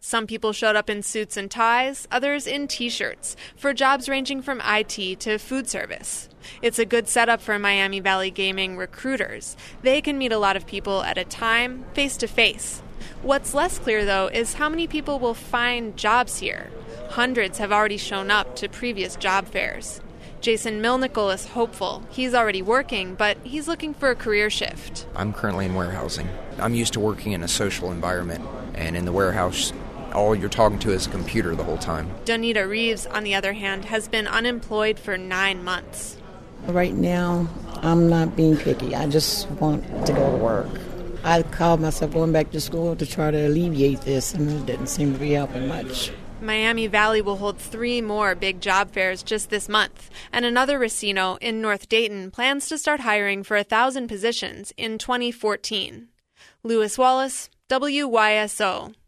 Some people showed up in suits and ties, others in T-shirts, for jobs ranging from IT to food service. It's a good setup for Miami Valley gaming recruiters. They can meet a lot of people at a time, face-to-face. What's less clear, though, is how many people will find jobs here. Hundreds have already shown up to previous job fairs. Jason Milnickel is hopeful. He's already working, but he's looking for a career shift. I'm currently in warehousing. I'm used to working in a social environment, and in the warehouse, all you're talking to is a computer the whole time. Donita Reeves, on the other hand, has been unemployed for 9 months. Right now, I'm not being picky. I just want to go to work. I called myself going back to school to try to alleviate this, and it didn't seem to be helping much. Miami Valley will hold 3 more big job fairs just this month, and another Racino in North Dayton plans to start hiring for 1,000 positions in 2014. Lewis Wallace, WYSO.